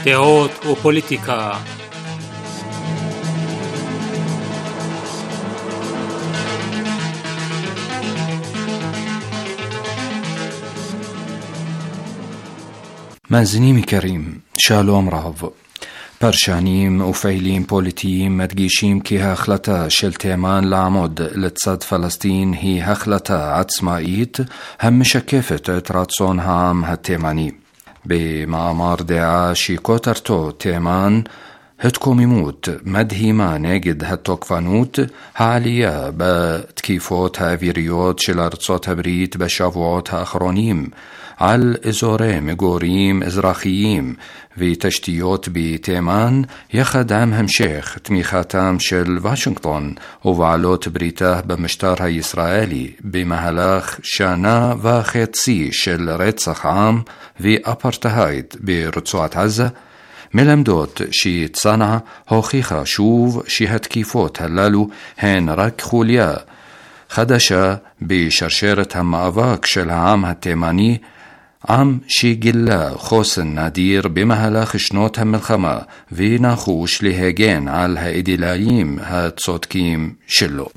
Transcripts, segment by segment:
דעות ופוליטיקה. מאזינים יקרים, שלום רב. פרשנים ופעילים פוליטיים מדגישים כי ההחלטה של תימן לעמוד לצד פלסטין היא החלטה עצמאית המשקפת את רצון העם התימני. במאמר דעה שכותרתו תימן, התקוממות מדהימה נגד התוקפנות, העלייה בתקיפות האוויריות של ארצות הברית בשבועות האחרונים על אזורי מגורים אזרחיים ותשתיות בתימן, יחד עם המשך תמיכתם של וושינגטון ובעלות בריתה במשטר הישראלי במהלך שנה וחצי של רצח עם ואפרטהייד ברצועת עזה, מלמדות שצנעא הוכיחה שוב שהתקיפות הללו הן רק חוליה חדשה בשרשרת המאבק של העם התימני, עם שגילה חוסן נדיר במהלך שנות המלחמה ונחוש להגן על האידיאלים הצודקים שלו.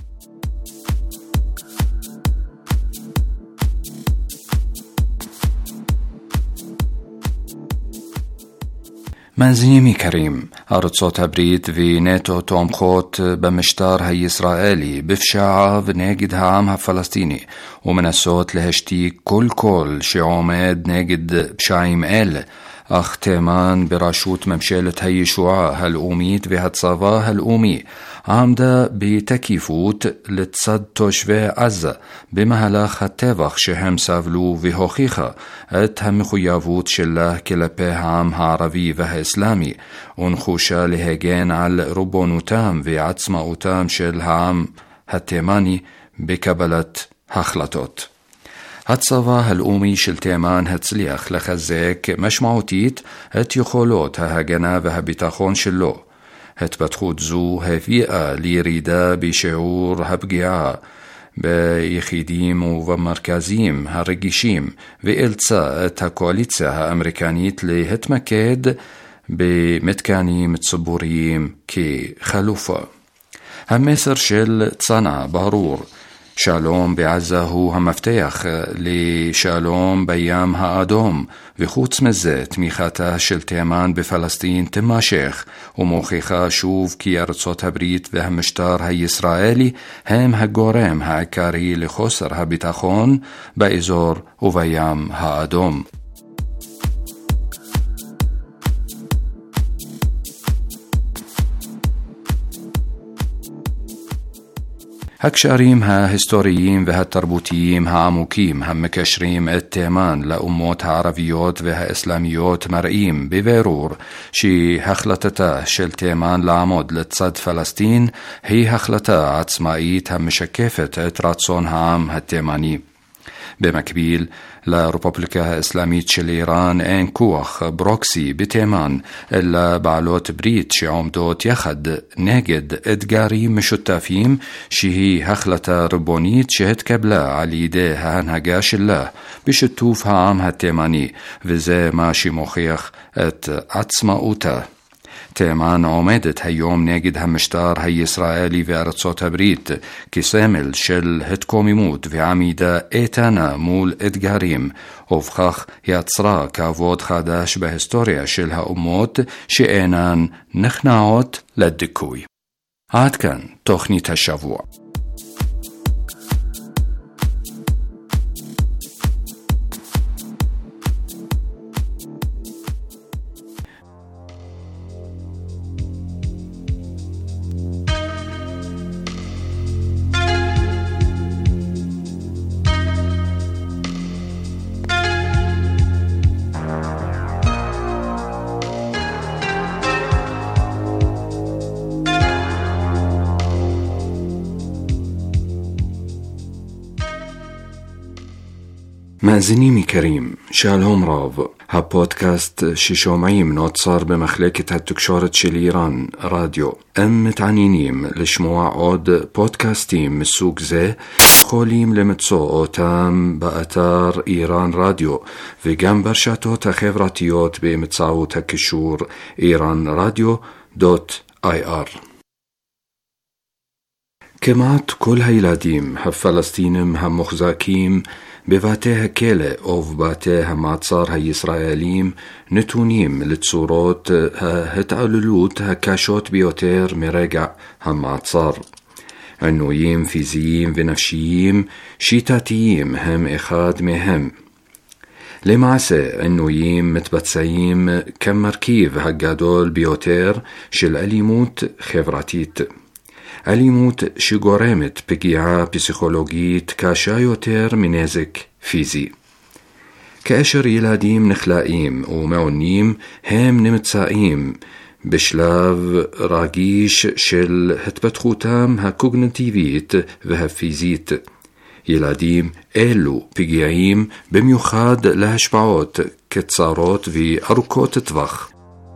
מאזינים יקרים, ארצות הברית ונאטו תומכות במשטר הישראלי בפשעיו נגד העם הפלסטיני ומנסות להשתיק כל קול שעומד נגד פשעים אלה, אך תימן בראשות ממשלת הישועה הלאומית והצבא הלאומי עמדה בתקיפות לצד תושבי עזה במהלך הטבח שהם סבלו, והוכיחה את המחויבות שלה כלפי העם הערבי והאסלאמי ונחושה להגן על ריבונותם ועצמאותם של העם התימני בקבלת החלטות. הצבא הלאומי של תימן הצליח לחזק משמעותית את יכולות ההגנה והביטחון שלו. התפתחות זו הביאה לירידה בשיעור הפגיעה ביחידים ובמרכזים הרגישים ואילצה את הקואליציה האמריקנית להתמקד במתקנים ציבוריים כחלופה. המסר של צנעא ברור: שלום בעזה הוא המפתח לשלום בים האדום, וחוץ מזה תמיכתה של תימן בפלסטין תמשך ומוכיחה שוב כי ארצות הברית והמשטר הישראלי הם הגורם העיקרי לחוסר הביטחון באזור ובים האדום. הקשרים ההיסטוריים והתרבותיים העמוקים המקשרים את תימן לאומות הערביות והאסלאמיות מראים בבירור שהחלטתה של תימן לעמוד לצד פלסטין היא החלטה עצמאית המשקפת את רצון העם התימני. במקביל, לרפובליקה האסלאמית של איראן אין כוח ברוקסי בתימן, אלא בעלות ברית שעומדות יחד נגד אתגרים משותפים, שהיא החלטה ריבונית שהתקבלה על ידי ההנהגה שלה בשיתוף העם התימני, וזה מה שמוכיח את עצמאותה. תימן עומדת היום נגד המשטר הישראלי וארצות הברית כסמל של התקוממות ועמידה איתנה מול אתגרים, ובכך יצרה כבוד חדש בהיסטוריה של האומות שאינן נכנעות לדיכוי. עד כאן תוכנית השבוע. מאזינים יקרים, שלום רב. הפודקאסט ששומעים נוצר במחלקת התקשורת של איראן, רדיו. אם מתעניינים לשמוע עוד פודקאסטים מסוג זה, יכולים למצוא אותם באתר איראן רדיו, וגם ברשתות החברתיות באמצעות הקישור iranradio.ir. כמעט כל הילדים הפלסטינים המוחזקים בבתי הכלא או בבתי המעצר הישראלים נתונים לצורות ההתעללות הקשות ביותר מרגע המעצר. עינויים פיזיים ונפשיים שיטתיים הם אחד מהם. למעשה, עינויים מתבצעים כמרכיב הגדול ביותר של אלימות חברתית. אלימות שגורמת פגיעה פסיכולוגית קשה יותר מנזק פיזי. כאשר ילדים נחלאים ומעונים, הם נמצאים בשלב רגיש של התפתחותם הקוגניטיבית והפיזית. ילדים אלו פגיעים במיוחד להשפעות קצרות וארוכות טווח.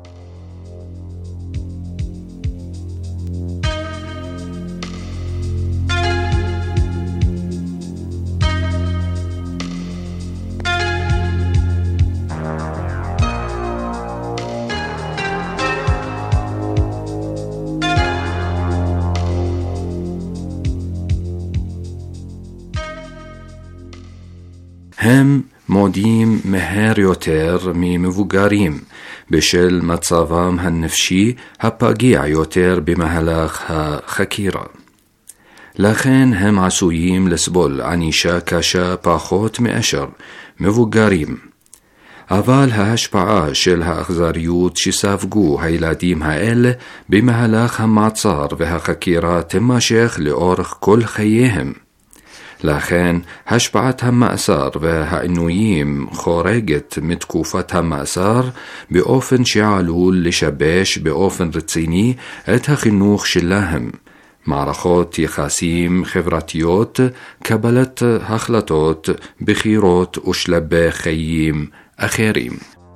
הם מודים מהר יותר ממבוגרים בשל מצבם הנפשי הפגיע יותר במהלך החקירה. לכן הם עשויים לסבול ענישה קשה פחות מאשר מבוגרים. אבל ההשפעה של האכזריות שספגו הילדים האלה במהלך המעצר והחקירה תימשך לאורך כל חייהם. לכן, השפעת המאסר והעינויים חורגת מתקופת המאסר באופן שעלול לשבש באופן רציני את החינוך שלהם, מערכות יחסים חברתיות, קבלת החלטות, בחירות ושלבי חיים אחרים.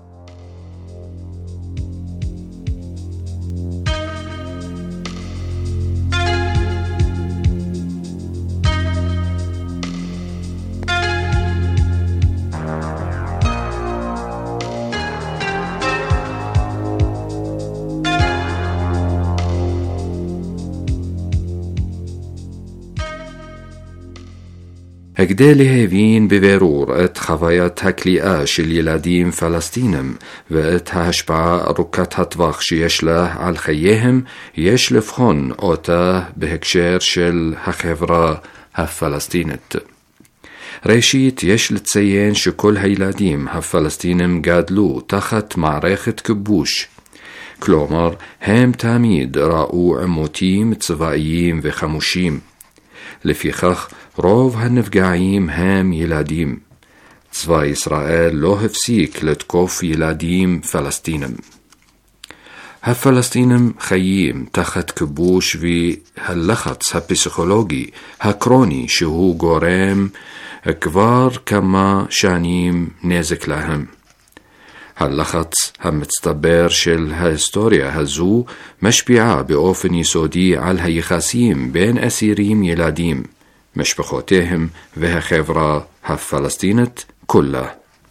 כדי להבין בבירור את חוויית הכליאה של ילדים פלסטינים ואת ההשפעה ארוכת הטווח שיש לה על חייהם, יש לבחון אותה בהקשר של החברה הפלסטינית. ראשית, יש לציין שכל הילדים הפלסטינים גדלו תחת מערכת כיבוש. כלומר, הם תמיד ראו עימותים צבאיים וחמושים. לפיכך, רוב הנפגעים הם ילדים. צבא ישראל לא הפסיק לתקוף ילדים פלסטינים. הפלסטינים חיים תחת כיבוש והלחץ הפסיכולוגי הקרוני שהוא גורם כבר כמה שנים נזק להם. הלחץ המצטבר של ההיסטוריה הזו משפיעה באופן יסודי על היחסים בין אסירים ילדים, משפחותיהם והחברה הפלסטינית כולה.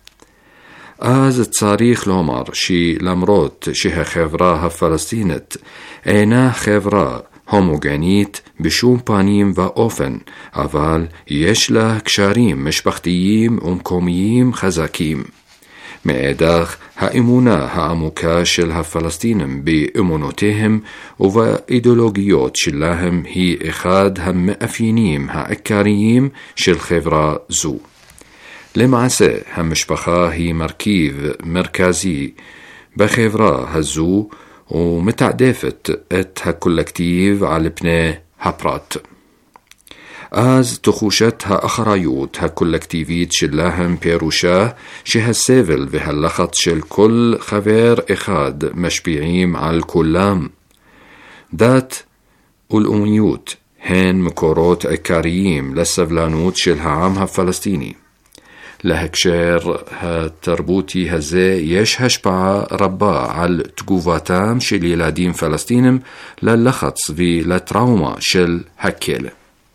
אז צריך לומר שלמרות שהחברה הפלסטינית אינה חברה הומוגנית בשום פנים ואופן, אבל יש לה קשרים משפחתיים ומקומיים חזקים. מאידך, האמונה העמוקה של הפלסטינים באמונותיהם ובאידיאולוגיות שלהם היא אחד המאפיינים העיקריים של חברה זו. למעשה, המשפחה היא מרכיב מרכזי בחברה הזו ומתעדפת את הקולקטיב על פני הפרט. אז תחושת האחריות הקולקטיבית שלהם פירושה שהסבל והלחץ של כל חבר אחד משפיעים על כולם. דת ולאומיות הן מקורות עיקריים לסבלנות של העם הפלסטיני. להקשר התרבותי הזה יש השפעה רבה על תגובתם של ילדים פלסטינים ללחץ ולטראומה של הכלא.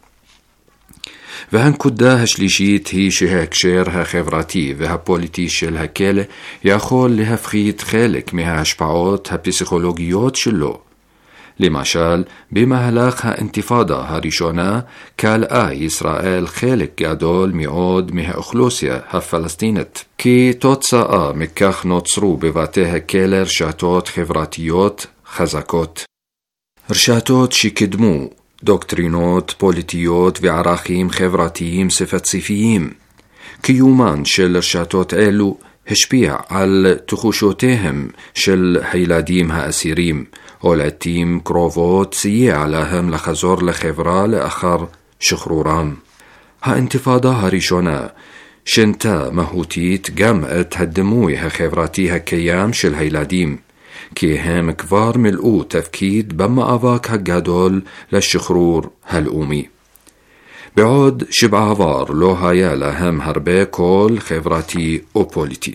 והנקודה השלישית היא שההקשר החברתי והפוליטי של הכלא יכול להפחית חלק מההשפעות הפסיכולוגיות שלו. למשל, במהלך האינתיפאדה הראשונה קלעה ישראל חלק גדול מאוד מהאוכלוסייה הפלסטינית. כתוצאה מכך נוצרו בבתי הכלא רשתות חברתיות חזקות. רשתות שקידמו דוקטרינות פוליטיות וערכים חברתיים ספציפיים. קיומן של רשתות אלו השפיע על תחושותיהם של הילדים האסירים, או לעתים קרובות סייע להם לחזור לחברה לאחר שחרורם. האינתיפאדה הראשונה שינתה מהותית גם את הדימוי החברתי הקיים של הילדים, כי הם כבר מילאו תפקיד במאבק הגדול לשחרור הלאומי. בעוד שבעבר לא היה להם הרבה קול חברתי או פוליטי.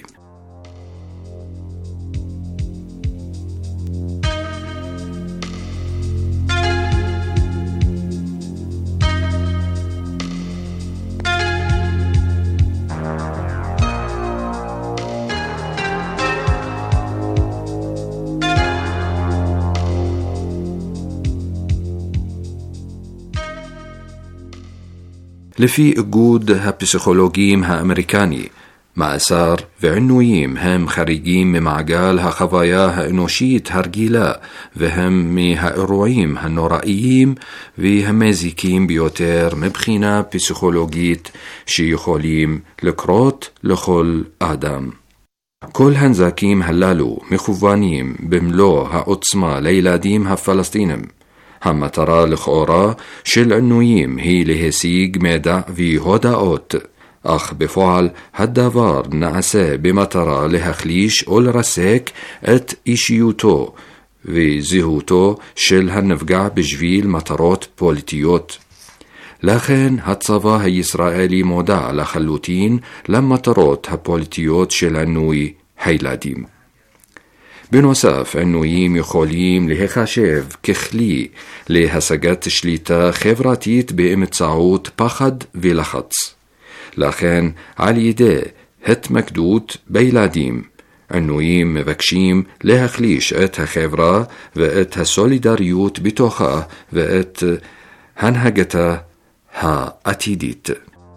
לפי איגוד הפסיכולוגים האמריקני, מאסר ועינויים הם חריגים ממעגל החוויה האנושית הרגילה, והם מהאירועים הנוראיים והמזיקים ביותר מבחינה פסיכולוגית שיכולים לקרות לכל אדם. כל הנזקים הללו מכוונים במלוא העוצמה לילדים הפלסטינים. המטרה לכאורה של עינויים היא להשיג מידע והודעות, אך בפועל הדבר נעשה במטרה להחליש או לרסק את אישיותו וזהותו של הנפגע בשביל מטרות פוליטיות. לכן הצבא הישראלי מודע לחלוטין למטרות הפוליטיות של עינוי הילדים. בנוסף, עינויים יכולים להיחשב ככלי להשגת שליטה חברתית באמצעות פחד ולחץ. לכן, על ידי התמקדות בילדים, עינויים מבקשים להחליש את החברה ואת הסולידריות בתוכה ואת הנהגתה העתידית.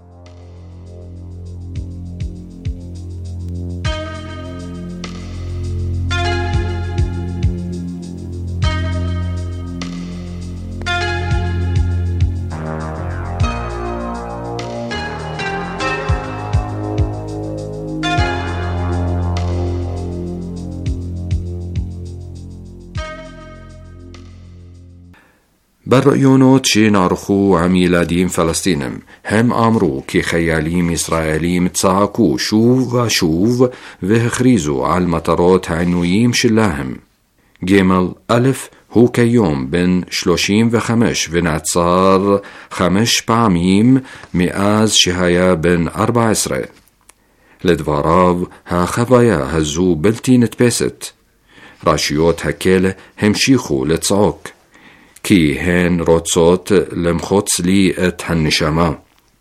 בראיונות שנערכו עם ילדים פלסטינים, הם אמרו כי חיילים ישראלים צעקו שוב ושוב והכריזו על מטרות העינויים שלהם. ג' א' הוא כיום בן 35 ונעצר 5 פעמים מאז שהיה בן 14. לדבריו, החוויה הזו בלתי נתפסת. רשויות הכלא המשיכו לצעוק, כי הן רוצות למחוץ לי את הנשמה.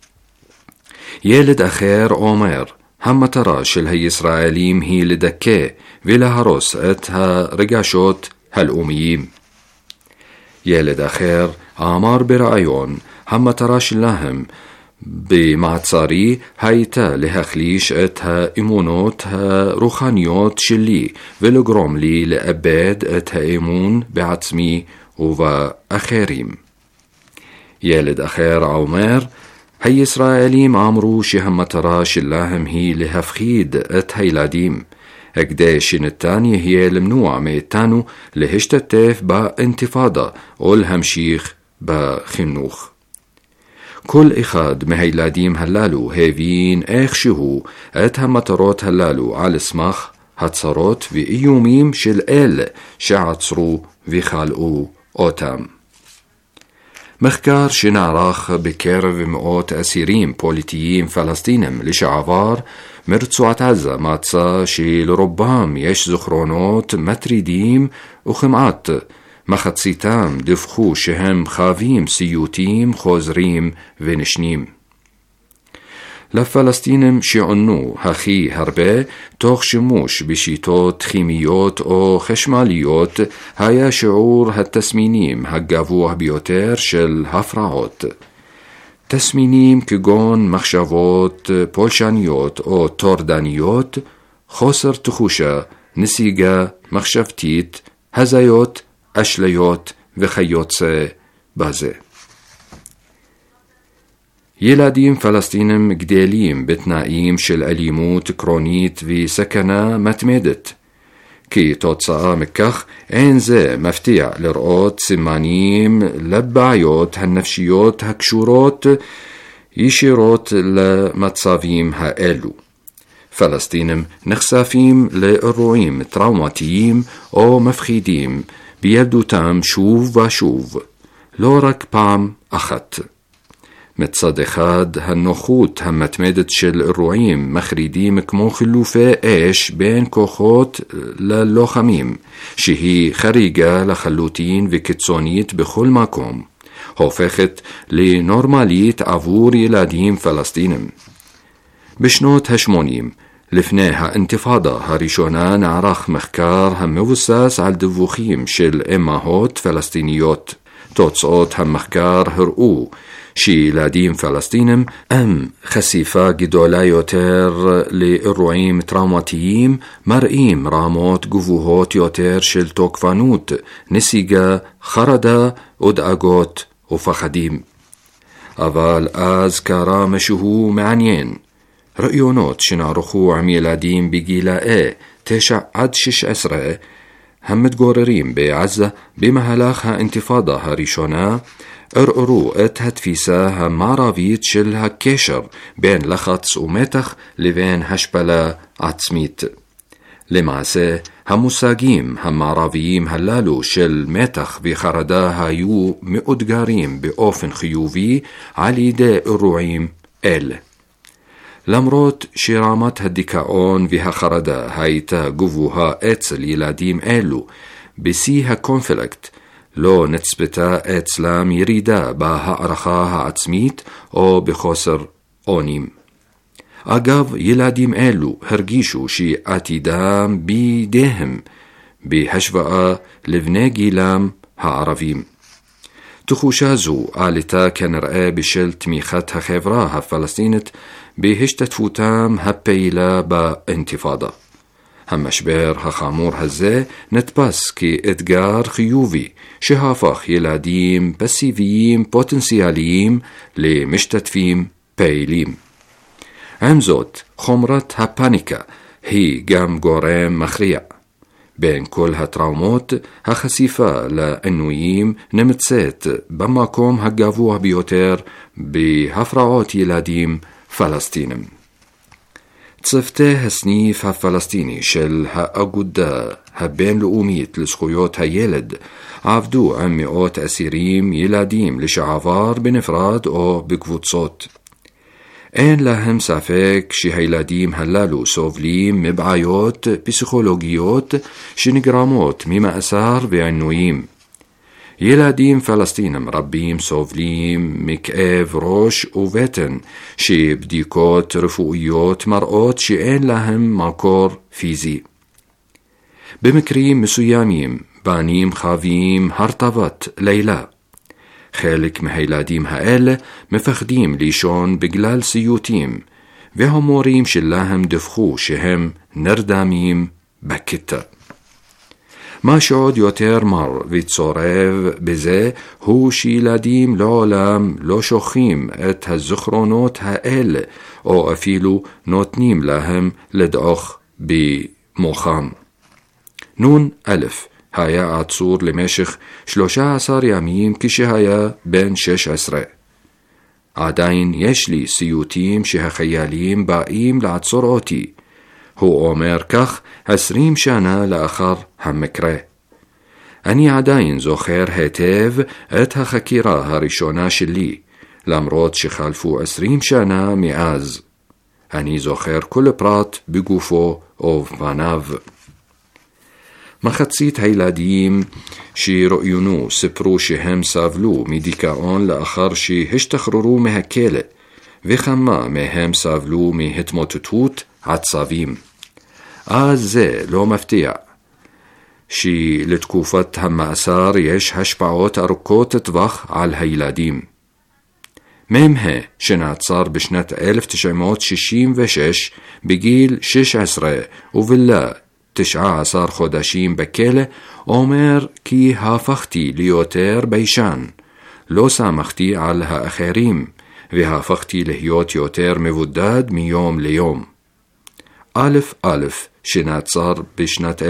ילד אחר אומר, המטרה של הישראלים היא לדכא ולהרוס את הרגשות הלאומיים. ילד אחר אמר בראיון, המטרה שלהם במעצרי הייתה להחליש את האמונות הרוחניות שלי ולגרום לי לאבד את האמון בעצמי ובאחרים. ילד אחר אומר, הישראלים אמרו שהמטרה שלהם היא להפחיד את הילדים, כדי שניתן יהיה למנוע מאיתנו להשתתף באינתיפאדה או להמשיך בחינוך. כל אחד מהילדים הללו הבין איכשהו את המטרות הללו על סמך הצהרות ואיומים של אלה שעצרו וחלאו אותם. מחקר שנערך בקרב מאות אסירים פוליטיים פלסטינים לשעבר מרצועת עזה מצא שלרובם יש זיכרונות מטרידים וכמעט מחציתם דיווחו שהם חווים סיוטים חוזרים ונשנים. לפלסטינים שעונו הכי הרבה תוך שימוש בשיטות כימיות או חשמליות היה שיעור התסמינים הגבוה ביותר של הפרעות. תסמינים כגון מחשבות פולשניות או טורדניות, חוסר תחושה, נסיגה מחשבתית, הזיות, אשליות וכיוצא בזה. ילדים פלסטינים גדלים בתנאים של אלימות קרונית וסכנה מתמדת. כתוצאה מכך אין זה מפתיע לראות סימנים לבעיות הנפשיות הקשורות ישירות למצבים האלו. פלסטינים נחשפים לאירועים טראומטיים או מפחידים בילדותם שוב ושוב, לא רק פעם אחת. מצד אחד, הנוחות המתמדת של אירועים מחרידים כמו חילופי אש בין כוחות ללוחמים, שהיא חריגה לחלוטין וקיצונית בכל מקום, הופכת לנורמלית עבור ילדים פלסטינים. בשנות ה-80, לפני האינתיפאדה הראשונה, נערך מחקר המבוסס על דיווחים של אמהות פלסטיניות. תוצאות המחקר הראו שילדים פלסטינים עם חשיפה גדולה יותר לאירועים טראומטיים מראים רמות גבוהות יותר של תוקפנות, נסיגה, חרדה ודאגות ופחדים. אבל אז קרה משהו מעניין. ראיונות שנערכו עם ילדים בגילאי 9 עד 16 המתגוררים בעזה במהלך האינתיפאדה הראשונה ערערו את התפיסה המערבית של הקשר בין לחץ ומתח לבין השפלה עצמית. למעשה, המושגים המערביים הללו של מתח וחרדה היו מאותגרים באופן חיובי על ידי אירועים אלה. למרות שרמת הדיכאון והחרדה הייתה גבוהה אצל ילדים אלו, בשיא הקונפליקט לא נצפתה אצלם ירידה בהערכה העצמית או בחוסר אונים. אגב, ילדים אלו הרגישו שעתידם בידיהם בהשוואה לבני גילם הערבים. תחושה זו עלתה כנראה בשל תמיכת החברה הפלסטינית בהשתתפותם הפעילה באינתיפאדה. המשבר החמור הזה נתפס כאתגר חיובי שהפך ילדים פסיביים פוטנציאליים למשתתפים פעילים. עם זאת, חומרת הפאניקה היא גם גורם מכריע. בין כל הטראומות, החשיפה לעינויים נמצאת במקום הגבוה ביותר בהפרעות ילדים פלסטינים. צוותי הסניף הפלסטיני של האגודה הבינלאומית לזכויות הילד עבדו עם מאות אסירים ילדים לשעבר בנפרד או בקבוצות. אין להם ספק שהילדים הללו סובלים מבעיות פסיכולוגיות שנגרמות ממאסר ועינויים. ילדים פלסטינים רבים סובלים מכאב ראש ובטן שבדיקות רפואיות מראות שאין להם מקור פיזי. במקרים מסוימים בנים חווים הרטבת לילה. חלק מהילדים האלה מפחדים לישון בגלל סיוטים, והמורים שלהם דיווחו שהם נרדמים בכיתה. מה שעוד יותר מר וצורב בזה הוא שילדים לעולם לא שוכחים את הזיכרונות האלה או אפילו נותנים להם לדעוך במוחם. נון א' היה עצור למשך 13 ימים כשהיה בן 16. עדיין יש לי סיוטים שהחיילים באים לעצור אותי. הוא אומר כך 20 שנה לאחר המקרה. אני עדיין זוכר היטב את החקירה הראשונה שלי, למרות שחלפו 20 שנה מאז. אני זוכר כל פרט בגופו ובפניו. מחצית הילדים שראוינו סיפרו שהם סבלו מדיכאון לאחר שהשתחררו מהכלא, וכמה מהם סבלו מהתמוטטות עצבים. אז זה לא מפתיע שלתקופת המאסר יש השפעות ארוכות טווח על הילדים. ממחה שנעצר בשנת 1966 בגיל 16 ובילה 19 חודשים בכלא, אומר כי הפכתי ליותר ביישן, לא סמכתי על האחרים, והפכתי להיות יותר מבודד מיום ליום. א' שנעצר בשנת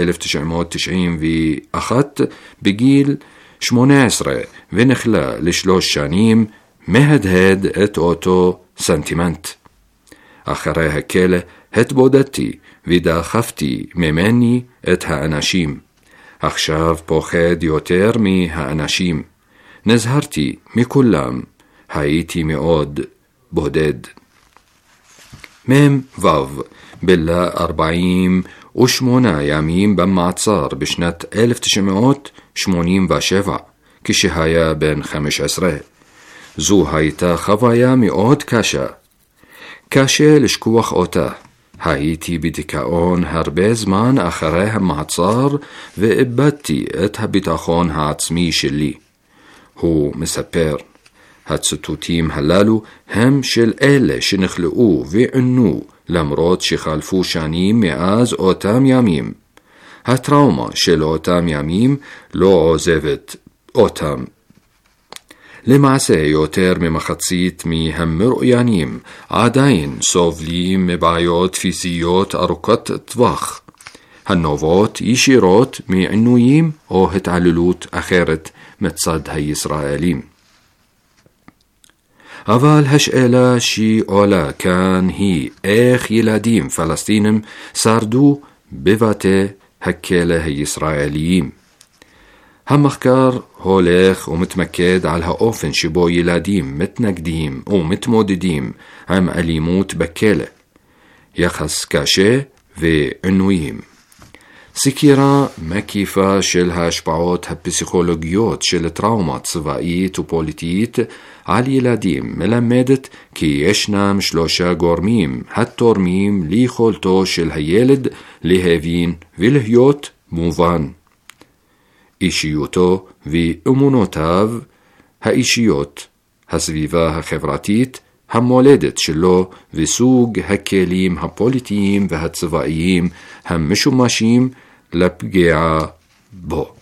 1991 בגיל 18 ונחלה ל3 שנים, מהדהד את אותו סנטימנט. אחרי הכלא התבודדתי ודחפתי ממני את האנשים. עכשיו פוחד יותר מהאנשים. נזהרתי מכולם, הייתי מאוד בודד. מ"ו בילה 48 ימים במעצר בשנת 1987, כשהיה בן 15. זו הייתה חוויה מאוד קשה. קשה לשכוח אותה. הייתי בדיכאון הרבה זמן אחרי המעצר ואיבדתי את הביטחון העצמי שלי. הוא מספר, הציטוטים הללו הם של אלה שנחלאו וענו למרות שחלפו שנים מאז אותם ימים. הטראומה של אותם ימים לא עוזבת אותם. למעשה יותר ממחצית מהמרואיינים עדיין סובלים מבעיות פיזיות ארוכות טווח, הנובעות ישירות מעינויים או התעללות אחרת מצד הישראלים. אבל השאלה שעולה כאן היא איך ילדים פלסטינים שרדו בבתי הכלא הישראליים. המחקר הולך ומתמקד על האופן שבו ילדים מתנגדים ומתמודדים עם אלימות בכלא, יחס קשה ועינויים. סקירה מקיפה של ההשפעות הפסיכולוגיות של טראומה צבאית ופוליטית על ילדים מלמדת כי ישנם 3 גורמים התורמים ליכולתו של הילד להבין ולהיות מובן. אישיותו ואמונותיו האישיות, הסביבה החברתית, המולדת שלו וסוג הכלים הפוליטיים והצבאיים המשומשים לפגיעה בו.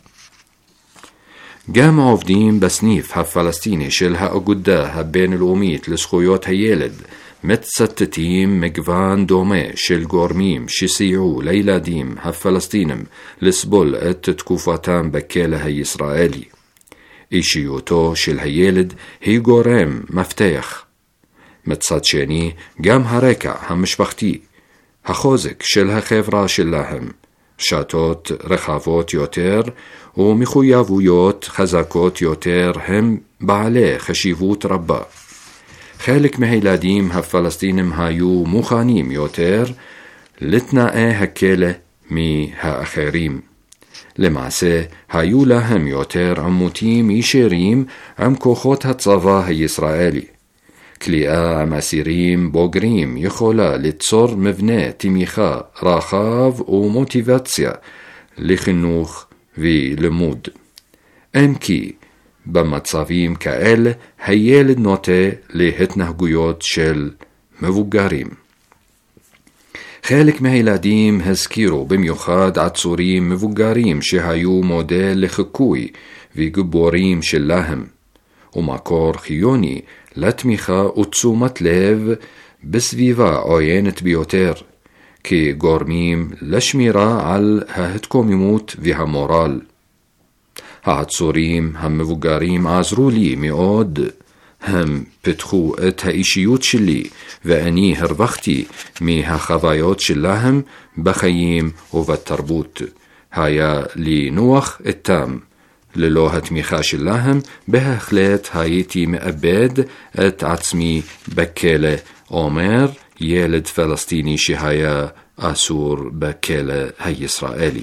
גם עובדים בסניף הפלסטיני של האגודה הבינלאומית לזכויות הילד מצטטים מגוון דומה של גורמים שסייעו לילדים הפלסטינים לסבול את תקופתם בכלא הישראלי. אישיותו של הילד היא גורם מפתח. מצד שני, גם הרקע המשפחתי, החוזק של החברה שלהם, שתות רחבות יותר ומחויבויות חזקות יותר הם בעלי חשיבות רבה. חלק מהילדים הפלסטינים היו מוכנים יותר לתנאי הכלא מהאחרים. למעשה, היו להם יותר עימותים ישירים עם כוחות הצבא הישראלי. כליאה עם אסירים בוגרים יכולה ליצור מבנה תמיכה רחב ומוטיבציה לחינוך ולימוד. אם כי במצבים כאלה הילד נוטה להתנהגויות של מבוגרים. חלק מהילדים הזכירו במיוחד עצורים מבוגרים שהיו מודל לחיקוי וגיבורים שלהם, ומקור חיוני לתמיכה ותשומת לב בסביבה עוינת ביותר, כגורמים לשמירה על ההתקוממות והמורל. העצורים המבוגרים עזרו לי מאוד, הם פיתחו את האישיות שלי ואני הרווחתי מהחוויות שלהם בחיים ובתרבות. היה לי נוח איתם ללא התמיכה שלהם, בהחלט הייתי מאבד את עצמי בכלא, אומר ילד פלסטיני שהיה אסור בכלא הישראלי.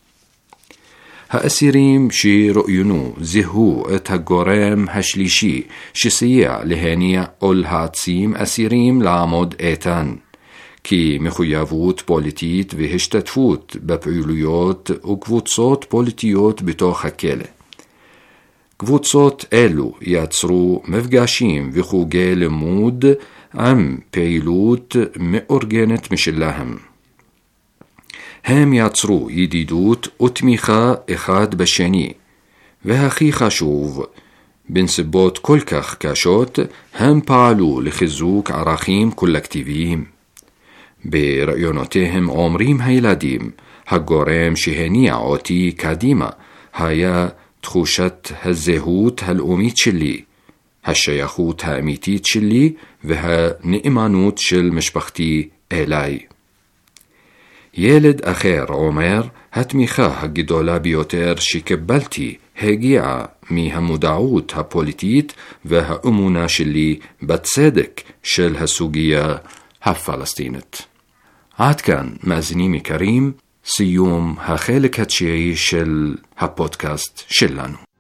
האסירים שרואיינו זיהו את הגורם השלישי שסייע להניע או להעצים אסירים לעמוד איתן, כי מחויבות פוליטית והשתתפות בפעילויות וקבוצות פוליטיות בתוך הכלא. קבוצות אלו יצרו מפגשים וחוגי לימוד עם פעילות מאורגנת משלהם. הם יצרו ידידות ותמיכה אחד בשני, והכי חשוב, בנסיבות כל כך קשות, הם פעלו לחיזוק ערכים קולקטיביים. ברעיונותיהם אומרים הילדים, הגורם שהניע אותי קדימה היה תחושת הזהות הלאומית שלי, השייכות האמיתית שלי והנאמנות של משפחתי אליי. ילד אחר אומר, התמיכה הגדולה ביותר שקיבלתי הגיעה מהמודעות הפוליטית והאמונה שלי בצדק של הסוגיה הפלסטינית. עד כאן, מאזינים יקרים, סיום החלק התשיעי של הפודקאסט שלנו.